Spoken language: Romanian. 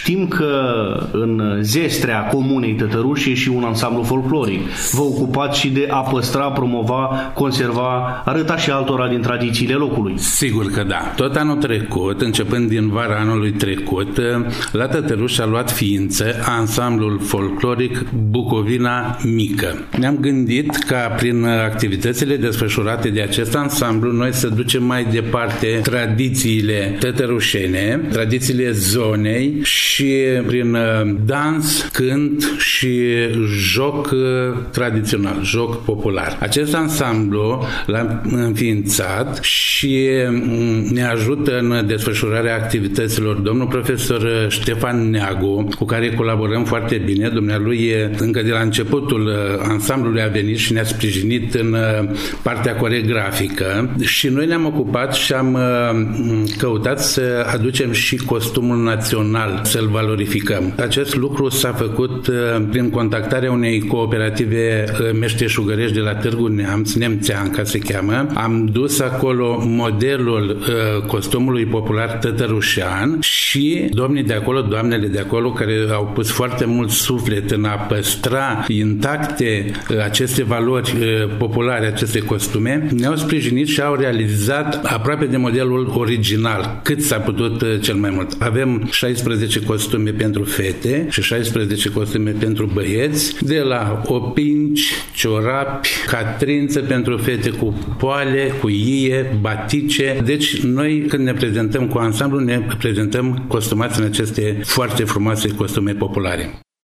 Știm că în zestrea comunei Tătăruș e și un ansamblu folcloric. Vă ocupați și de a păstra, promova, conserva, arăta și altora din tradițiile locului. Sigur că da. Tot anul trecut, începând din vara anului trecut, la Tătăruș a luat ființă ansamblul folcloric Bucovina Mică. Ne-am gândit ca prin activitățile desfășurate de acest ansamblu noi să ducem mai departe tradițiile tătărușene, tradițiile zonei și prin dans, cânt și joc tradițional, joc popular. Acest ansamblu l-am înființat și ne ajută în desfășurarea activităților domnul profesor Ștefan Neagu, cu care colaborăm foarte bine. Dumnealui încă de la începutul ansamblului a venit și ne-a sprijinit în partea coreografică și noi ne-am ocupat și am căutat să aducem și costumul național, să-l valorificăm. Acest lucru s-a făcut prin contactarea unei cooperative meșteșugărești de la Târgu Neamț, Nemțeanca se cheamă. Am dus acolo modelul costumului popular tătărușean și domnii de acolo, doamnele de acolo, care au pus foarte mult suflet în a păstra intacte aceste valori populare, aceste costume, ne-au sprijinit și au realizat aproape de modelul original, cât s-a putut cel mai mult. Avem 16 costume pentru fete și 16 costume pentru băieți, de la opinci, ciorapi, catrință pentru fete cu poale, cu ie, batice. Deci noi când ne prezentăm cu ansamblu, ne prezentăm costumați în aceste foarte frumoase costume populare.